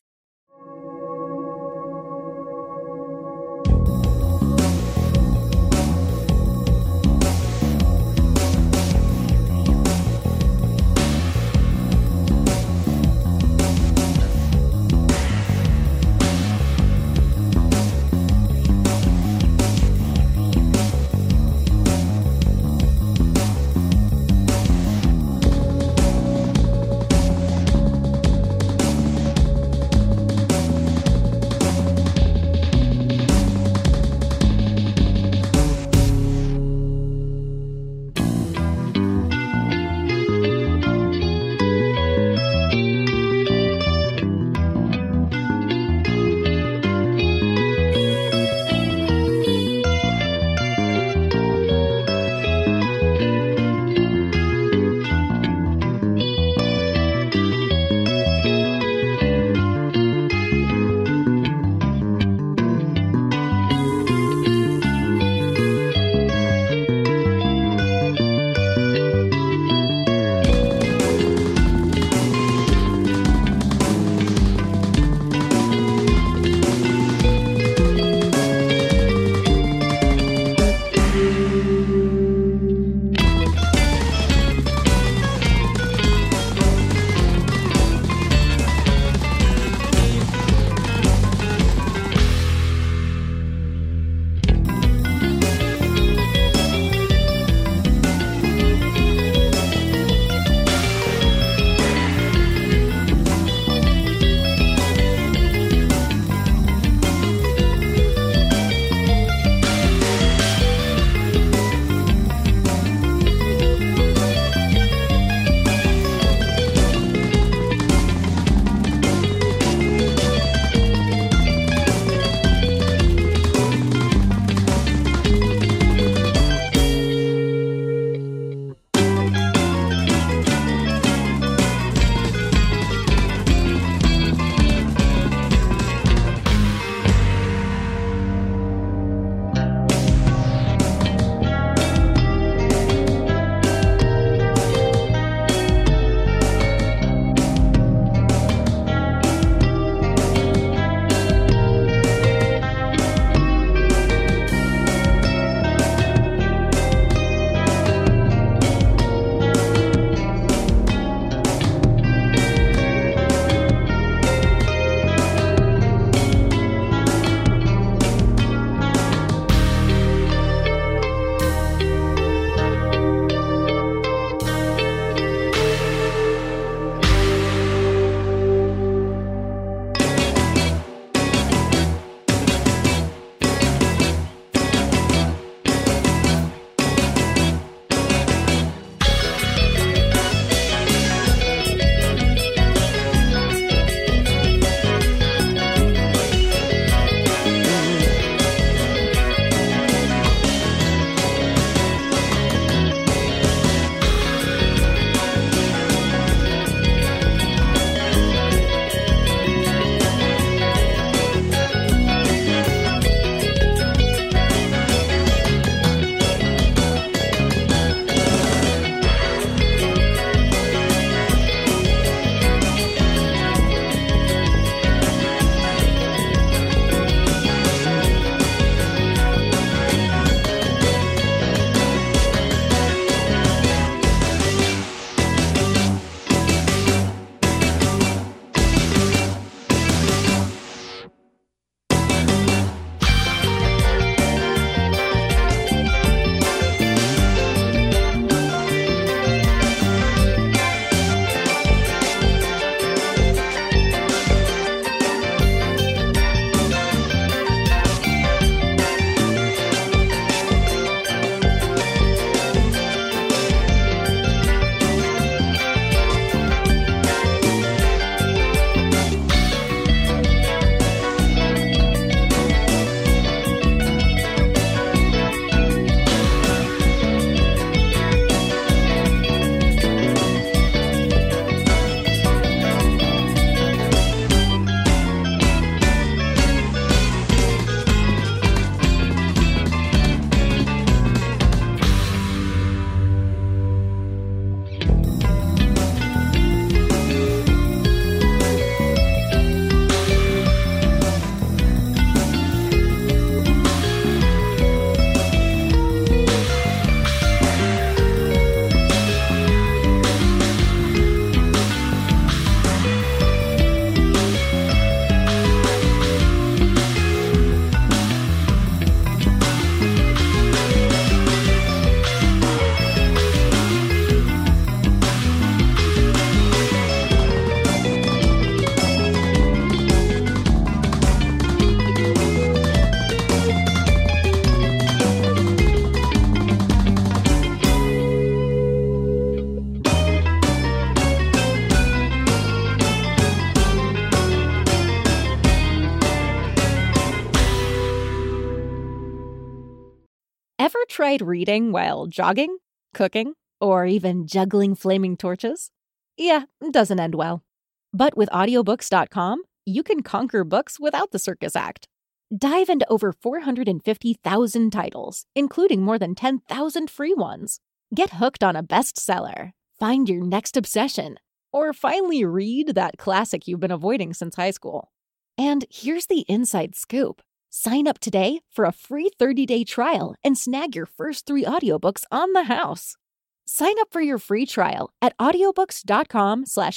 tried reading while jogging, cooking, or even juggling flaming torches? Yeah, it doesn't end well. But with audiobooks.com, you can conquer books without the circus act. Dive into over 450,000 titles, including more than 10,000 free ones. Get hooked on a bestseller, find your next obsession, or finally read that classic you've been avoiding since high school. And here's the inside scoop. Sign up today for a free 30-day trial and snag your first 3 audiobooks on the house. Sign up for your free trial at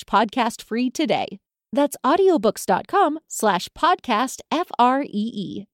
audiobooks.com/podcastfree today. That's audiobooks.com/podcastfree.